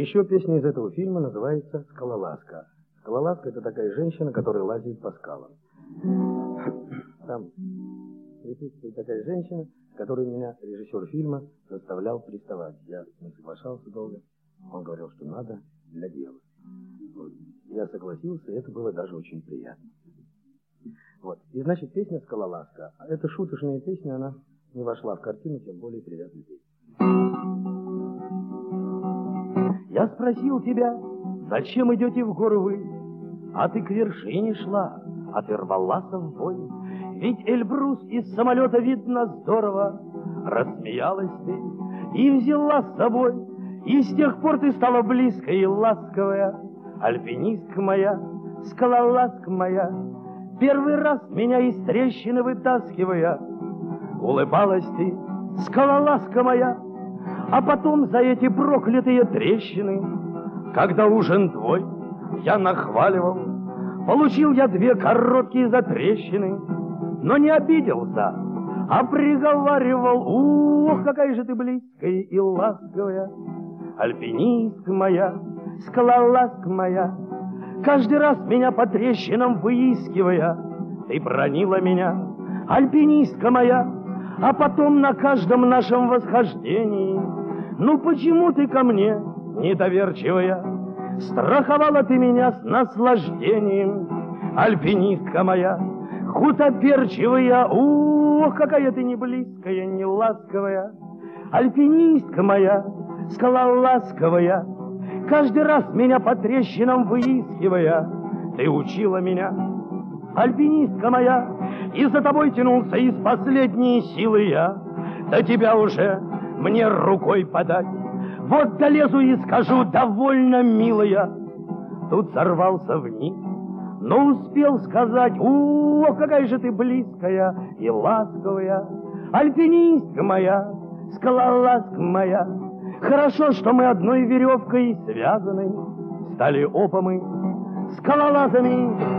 Еще песня из этого фильма называется «Скалолазка». Скалолазка — это такая женщина, которая лазит по скалам. Там присутствует такая женщина, которой меня режиссер фильма заставлял приставать. Я не соглашался долго. Он говорил, что надо для дела. Вот. Я согласился, и это было даже очень приятно. Вот. И значит, песня «Скалолазка». Это шуточная песня, она не вошла в картину, тем более приятная песня. Я спросил тебя, зачем идете в горы вы? А ты к вершине шла, а ты рвалась в бой. Ведь Эльбрус из самолета видно здорово. Рассмеялась ты и взяла с собой. И с тех пор ты стала близкая и ласковая. Альпинистка моя, скалолазка моя, первый раз меня из трещины вытаскивая. Улыбалась ты, скалолазка моя, а потом за эти проклятые трещины, когда ужин твой я нахваливал, получил я 2 короткие затрещины, но не обиделся, а приговаривал: ох, какая же ты близкая и ласковая, альпинистка моя, скалолазка моя. Каждый раз меня по трещинам выискивая, ты бранила меня, альпинистка моя, а потом на каждом нашем восхождении: ну почему ты ко мне недоверчивая? Страховала ты меня с наслаждением, альпинистка моя, худоперчивая. Ох, какая ты не близкая, не ласковая, альпинистка моя, скалолазковая. Каждый раз меня по трещинам выискивая, ты учила меня, альпинистка моя, и за тобой тянулся из последней силы я. До тебя уже мне рукой подать, вот долезу и скажу: довольно, милая. Тут сорвался вниз, но успел сказать: ох, какая же ты близкая и ласковая, альпинистка моя, скалолазка моя. Хорошо, что мы одной веревкой связаны, стали оба мы скалолазами